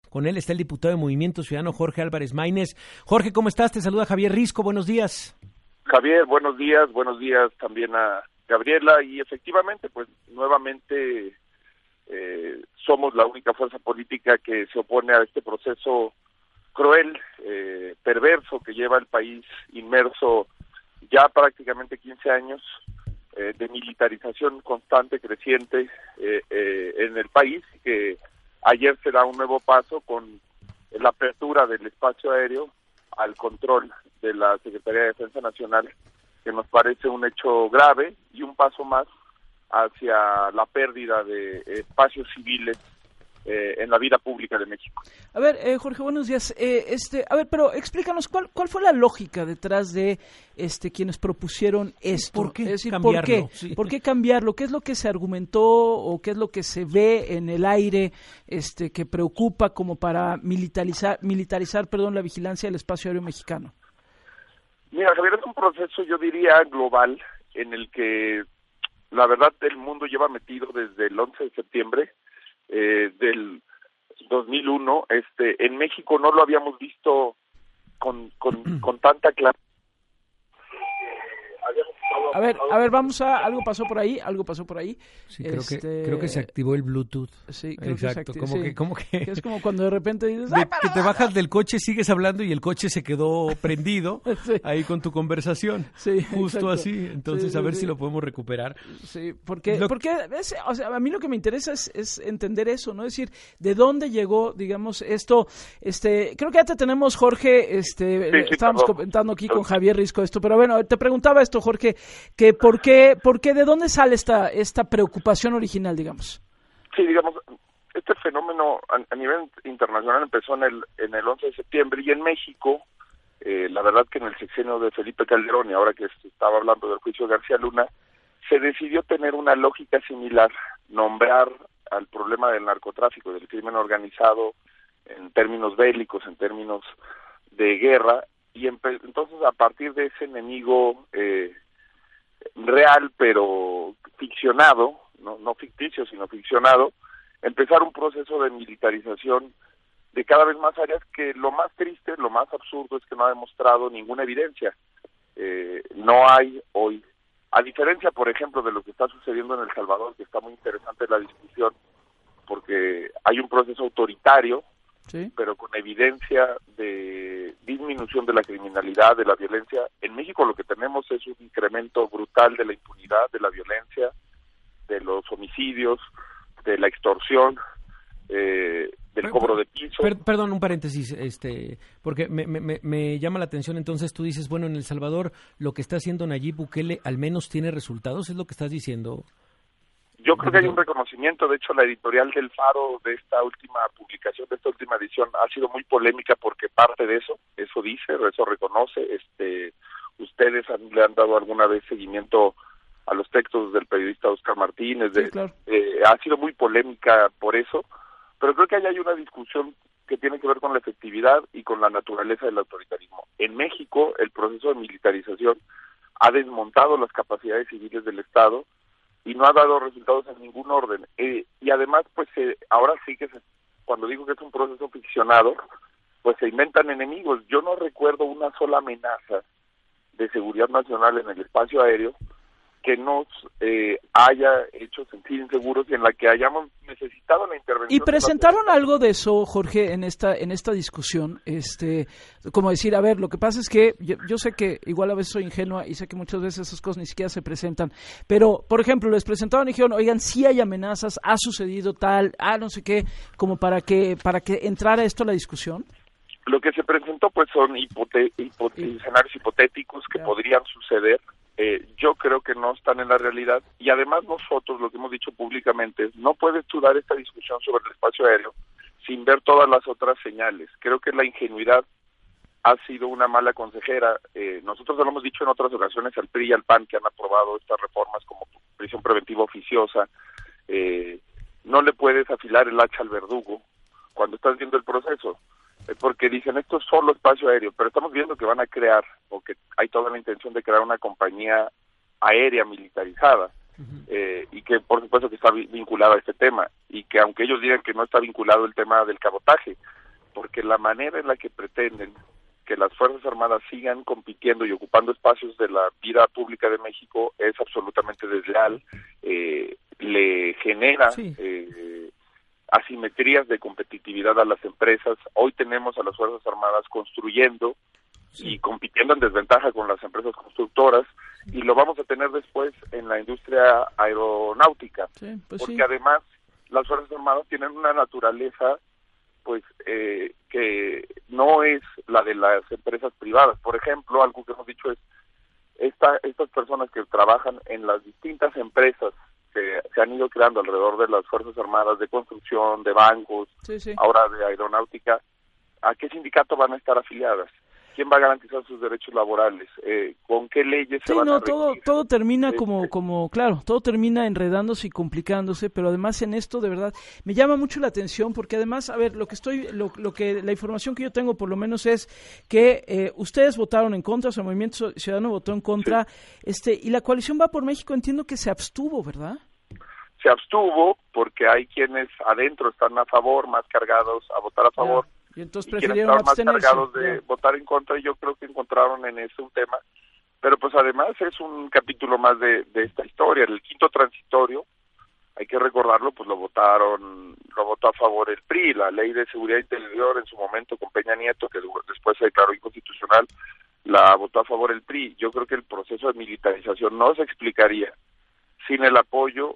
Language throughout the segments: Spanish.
Con él está el diputado de Movimiento Ciudadano, Jorge Álvarez Maínez. Jorge, ¿cómo estás? Te saluda Javier Risco, buenos días. Javier, buenos días también a Gabriela, y efectivamente, pues nuevamente somos la única fuerza política que se opone a este proceso cruel, perverso, que lleva al país inmerso ya prácticamente 15 años de militarización constante, creciente en el país, que ayer se da un nuevo paso con la apertura del espacio aéreo al control de la Secretaría de Defensa Nacional, que nos parece un hecho grave y un paso más hacia la pérdida de espacios civiles en la vida pública de México. A ver, Jorge, buenos días. Pero explícanos cuál fue la lógica detrás de quienes propusieron esto. ¿Por qué es decir, cambiarlo? ¿por qué? Sí. ¿Por qué cambiarlo? ¿Qué es lo que se argumentó o qué es lo que se ve en el aire que preocupa como para militarizar, la vigilancia del espacio aéreo mexicano? Mira, Javier, es un proceso, yo diría, global, en el que la verdad el mundo lleva metido desde el 11 de septiembre del 2001. En México no lo habíamos visto con tanta claridad. A ver, algo pasó por ahí. Sí, creo que se activó el Bluetooth. Sí, creo exacto, que como que es como cuando de repente dices, que te bajas del coche, sigues hablando y el coche se quedó prendido sí, ahí con tu conversación. Sí, justo exacto. Así. Entonces, Sí, a ver sí. si lo podemos recuperar. Sí, porque a mí lo que me interesa es entender eso, ¿no? Es decir, ¿de dónde llegó, digamos, esto? Creo que ya te tenemos, Jorge, estábamos comentando aquí con Javier Risco esto, pero bueno, te preguntaba esto, Jorge, que ¿por qué, de dónde sale esta preocupación original, digamos? Sí, digamos, este fenómeno a nivel internacional empezó en el 11 de septiembre, y en México, la verdad que en el sexenio de Felipe Calderón, y ahora que se estaba hablando del juicio de García Luna, se decidió tener una lógica similar, nombrar al problema del narcotráfico, del crimen organizado, en términos bélicos, en términos de guerra, y entonces a partir de ese enemigo real pero ficcionado, no ficticio sino ficcionado, empezar un proceso de militarización de cada vez más áreas, que lo más triste, lo más absurdo es que no ha demostrado ninguna evidencia. No hay hoy, a diferencia por ejemplo de lo que está sucediendo en El Salvador, que está muy interesante la discusión, porque hay un proceso autoritario, ¿sí?, pero con evidencia de disminución de la criminalidad, de la violencia. En México lo que tenemos es un incremento brutal de la impunidad, de la violencia, de los homicidios, de la extorsión, del cobro de piso. Perdón, un paréntesis, porque me llama la atención. Entonces tú dices, bueno, en El Salvador lo que está haciendo Nayib Bukele al menos tiene resultados, ¿es lo que estás diciendo? Yo creo que hay un reconocimiento. De hecho, la editorial del Faro de esta última publicación, de esta última edición, ha sido muy polémica porque parte de eso dice, eso reconoce. Ustedes le han dado alguna vez seguimiento a los textos del periodista Oscar Martínez. Sí, claro. Ha sido muy polémica por eso, pero creo que ahí hay una discusión que tiene que ver con la efectividad y con la naturaleza del autoritarismo. En México, el proceso de militarización ha desmontado las capacidades civiles del Estado y no ha dado resultados en ningún orden. Y además, pues ahora sí que cuando digo que es un proceso ficcionado, pues se inventan enemigos. Yo no recuerdo una sola amenaza de seguridad nacional en el espacio aéreo que nos haya hecho sentir inseguros y en la que hayamos necesitado la intervención. ¿Y presentaron algo de eso, Jorge, en esta discusión? Como decir, a ver, lo que pasa es que yo sé que igual a veces soy ingenua y sé que muchas veces esas cosas ni siquiera se presentan, pero, por ejemplo, les presentaron y dijeron, oigan, sí hay amenazas, ha sucedido tal, no sé qué, como para que entrara esto a la discusión. Lo que se presentó pues son escenarios hipotéticos que podrían suceder. Yo creo que no están en la realidad, y además nosotros, lo que hemos dicho públicamente es, no puedes tú dar esta discusión sobre el espacio aéreo sin ver todas las otras señales. Creo que la ingenuidad ha sido una mala consejera. Nosotros lo hemos dicho en otras ocasiones al PRI y al PAN, que han aprobado estas reformas como prisión preventiva oficiosa. No le puedes afilar el hacha al verdugo cuando estás viendo el proceso, porque dicen esto es solo espacio aéreo, pero estamos viendo que van a crear, o que hay toda la intención de crear una compañía aérea militarizada, y que por supuesto que está vinculada a este tema, y que aunque ellos digan que no está vinculado el tema del cabotaje, porque la manera en la que pretenden que las Fuerzas Armadas sigan compitiendo y ocupando espacios de la vida pública de México es absolutamente desleal, le genera asimetrías de competitividad a las empresas. Hoy tenemos a las Fuerzas Armadas construyendo y compitiendo en desventaja con las empresas constructoras, y lo vamos a tener después en la industria aeronáutica, porque además las Fuerzas Armadas tienen una naturaleza pues que no es la de las empresas privadas. Por ejemplo, algo que hemos dicho es estas personas que trabajan en las distintas empresas que se han ido creando alrededor de las Fuerzas Armadas, de construcción, de bancos, ahora de aeronáutica, ¿a qué sindicato van a estar afiliadas? ¿Quién va a garantizar sus derechos laborales? ¿Con qué leyes se van a regir? todo termina claro, todo termina enredándose y complicándose, pero además en esto de verdad me llama mucho la atención, porque además, a ver, la información que yo tengo por lo menos es que ustedes votaron en contra, o sea, el Movimiento Ciudadano votó en contra, y la Coalición Va por México entiendo que se abstuvo, ¿verdad? Se abstuvo porque hay quienes adentro están a favor, más cargados a votar a favor. Y entonces prefirieron abstenerse, más cargados de votar en contra, y yo creo que encontraron en eso un tema, pero pues además es un capítulo más de esta historia. El quinto transitorio, hay que recordarlo, pues lo votó a favor el PRI, la Ley de Seguridad Interior en su momento con Peña Nieto, que después se declaró inconstitucional, la votó a favor el PRI. Yo creo que el proceso de militarización no se explicaría sin el apoyo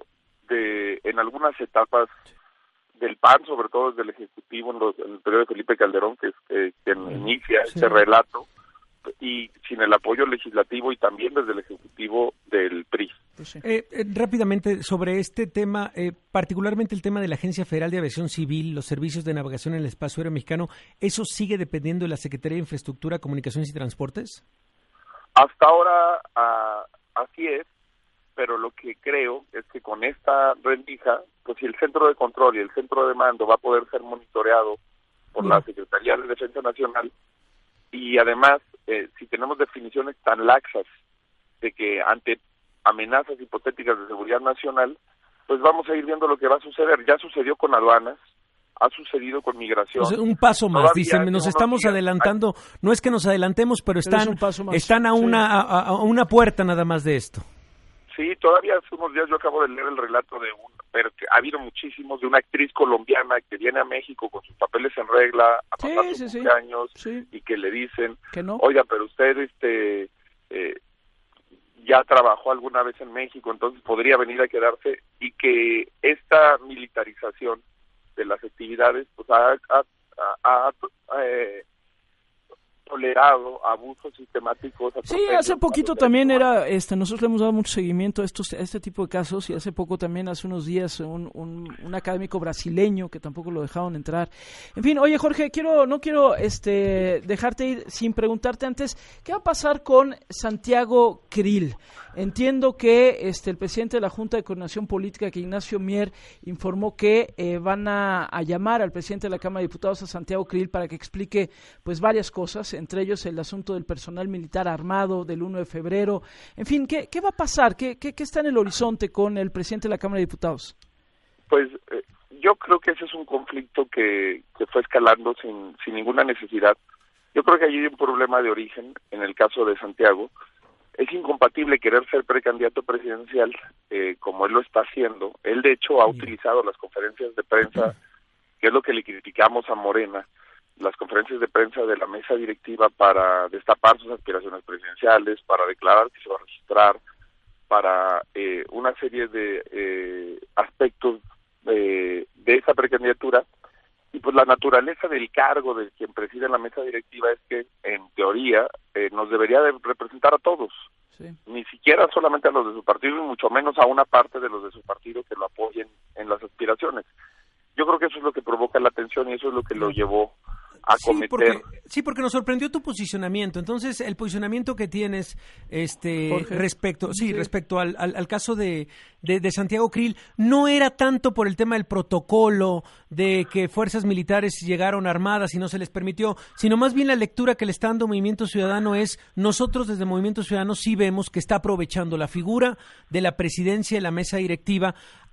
en algunas etapas del PAN, sobre todo desde el Ejecutivo en el periodo de Felipe Calderón, que es quien inicia ese relato, y sin el apoyo legislativo y también desde el Ejecutivo del PRI. Rápidamente, sobre este tema, particularmente el tema de la Agencia Federal de Aviación Civil, los servicios de navegación en el espacio aéreo mexicano, ¿eso sigue dependiendo de la Secretaría de Infraestructura, Comunicaciones y Transportes? Hasta ahora así es, pero lo que creo es que con esta rendija, pues si el centro de control y el centro de mando va a poder ser monitoreado por la Secretaría de Defensa Nacional, y además, si tenemos definiciones tan laxas de que ante amenazas hipotéticas de seguridad nacional, pues vamos a ir viendo lo que va a suceder. Ya sucedió con aduanas, ha sucedido con migración. Pues un paso más, dicen, nos estamos adelantando, no es que nos adelantemos, pero están a una puerta nada más de esto. Sí, todavía hace unos días yo acabo de leer el relato pero que ha habido muchísimos, de una actriz colombiana que viene a México con sus papeles en regla a pasar sus cumpleaños, y que le dicen, que no. Oiga, pero usted ya trabajó alguna vez en México, entonces podría venir a quedarse, y que esta militarización de las actividades pues ha tolerado abusos sistemáticos. Sí, hace poquito también nosotros le hemos dado mucho seguimiento a este tipo de casos, y hace unos días, un académico brasileño que tampoco lo dejaron entrar. En fin, oye Jorge, no quiero dejarte ir sin preguntarte antes, ¿qué va a pasar con Santiago Krill? Entiendo que el presidente de la Junta de Coordinación Política, que Ignacio Mier, informó que van a llamar al presidente de la Cámara de Diputados, a Santiago Krill, para que explique pues varias cosas, entre ellos el asunto del personal militar armado del 1 de febrero. En fin, ¿qué va a pasar? ¿Qué está en el horizonte con el presidente de la Cámara de Diputados? Pues yo creo que ese es un conflicto que fue escalando sin ninguna necesidad. Yo creo que allí hay un problema de origen en el caso de Santiago. Es incompatible querer ser precandidato presidencial como él lo está haciendo. Él, de hecho, ha utilizado las conferencias de prensa, que es lo que le criticamos a Morena, las conferencias de prensa de la mesa directiva para destapar sus aspiraciones presidenciales, para declarar que se va a registrar, para una serie de aspectos de esa precandidatura. Y pues la naturaleza del cargo de quien preside la mesa directiva es que, en teoría, nos debería de representar a todos, ni siquiera solamente a los de su partido, y mucho menos a una parte de los de su partido que lo apoyen en las aspiraciones. Yo creo que eso es lo que provoca la tensión, y eso es lo que lo llevó a cometer. Porque nos sorprendió tu posicionamiento. Entonces, el posicionamiento que tienes respecto al caso de Santiago Krill no era tanto por el tema del protocolo, de que fuerzas militares llegaron armadas y no se les permitió, sino más bien la lectura que le está dando Movimiento Ciudadano es: nosotros desde Movimiento Ciudadano sí vemos que está aprovechando la figura de la presidencia y la mesa directiva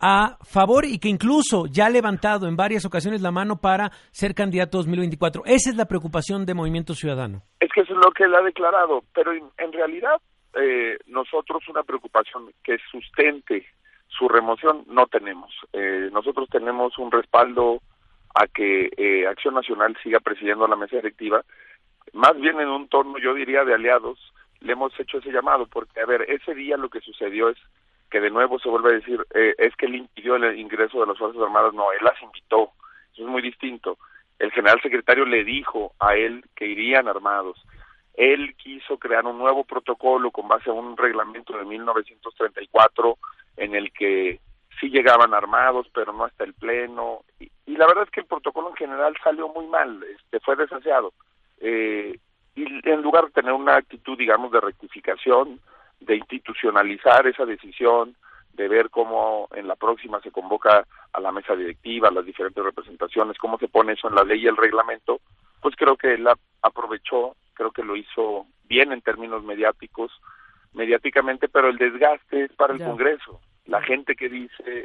a favor y que incluso ya ha levantado en varias ocasiones la mano para ser candidato 2024. Esa es la preocupación de Movimiento Ciudadano. Es que eso es lo que él ha declarado, pero en realidad nosotros una preocupación que sustente su remoción no tenemos. Nosotros tenemos un respaldo a que Acción Nacional siga presidiendo la mesa directiva, más bien en un tono, yo diría, de aliados. Le hemos hecho ese llamado, porque, a ver, ese día lo que sucedió es que de nuevo se vuelve a decir, es que él impidió el ingreso de las Fuerzas Armadas. No, él las invitó. Eso es muy distinto. El general secretario le dijo a él que irían armados. Él quiso crear un nuevo protocolo con base a un reglamento de 1934 en el que sí llegaban armados, pero no hasta el pleno. Y la verdad es que el protocolo en general salió muy mal, fue desaseado. Y en lugar de tener una actitud, digamos, de rectificación, de institucionalizar esa decisión, de ver cómo en la próxima se convoca a la mesa directiva, a las diferentes representaciones, cómo se pone eso en la ley y el reglamento, pues creo que él aprovechó, creo que lo hizo bien en términos mediáticamente, pero el desgaste es para el Congreso. La gente que dice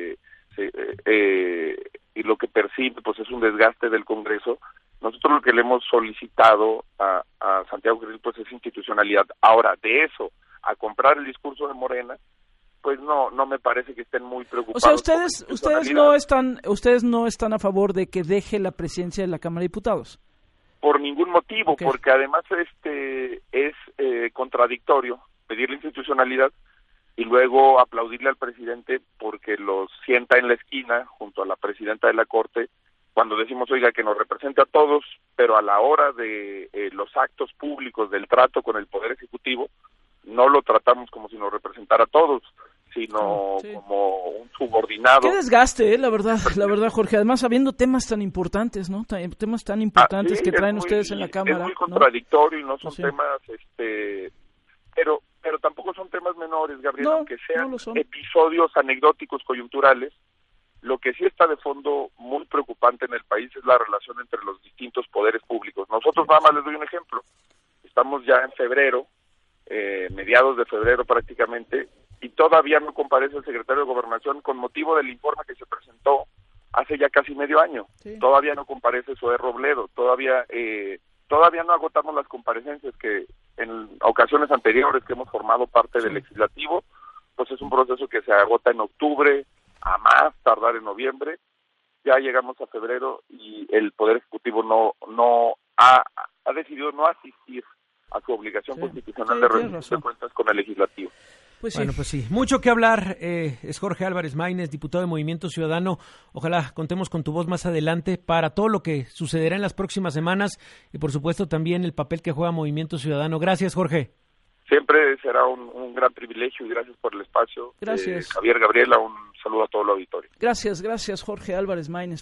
y lo que percibe, pues es un desgaste del Congreso. Nosotros lo que le hemos solicitado a Santiago Krill, pues es institucionalidad. Ahora, de eso a comprar el discurso de Morena, pues no me parece que estén muy preocupados. O sea, ustedes no están a favor de que deje la presidencia de la Cámara de Diputados. Por ningún motivo, okay. Porque además es contradictorio pedirle institucionalidad y luego aplaudirle al presidente porque lo sienta en la esquina junto a la presidenta de la Corte, cuando decimos, oiga, que nos represente a todos, pero a la hora de los actos públicos del trato con el Poder Ejecutivo, no lo tratamos como si nos representara a todos, sino como un subordinado. Qué desgaste, la verdad, Jorge, además habiendo temas tan importantes, ¿no? Temas tan importantes que traen ustedes en la Cámara. Es muy contradictorio, ¿no? Y no son temas, pero tampoco son temas menores, Gabriel, aunque sean episodios anecdóticos, coyunturales. Lo que sí está de fondo muy preocupante en el país es la relación entre los distintos poderes públicos. Nosotros nada más les doy un ejemplo. Estamos ya en febrero, mediados de febrero prácticamente, y todavía no comparece el secretario de Gobernación con motivo del informe que se presentó hace ya casi medio año. Sí. Todavía no comparece Zoé Robledo, todavía no agotamos las comparecencias que en ocasiones anteriores que hemos formado parte del legislativo, pues es un proceso que se agota en octubre, a más tardar en noviembre. Ya llegamos a febrero y el Poder Ejecutivo no ha decidido no asistir a su obligación constitucional de rendición de cuentas con el legislativo. Pues sí, mucho que hablar. Es Jorge Álvarez Maínez, diputado de Movimiento Ciudadano. Ojalá contemos con tu voz más adelante para todo lo que sucederá en las próximas semanas y por supuesto también el papel que juega Movimiento Ciudadano. Gracias, Jorge. Siempre será un gran privilegio y gracias por el espacio. Gracias. Javier, Gabriela, un saludo a todo el auditorio. Gracias, Jorge Álvarez Maínez.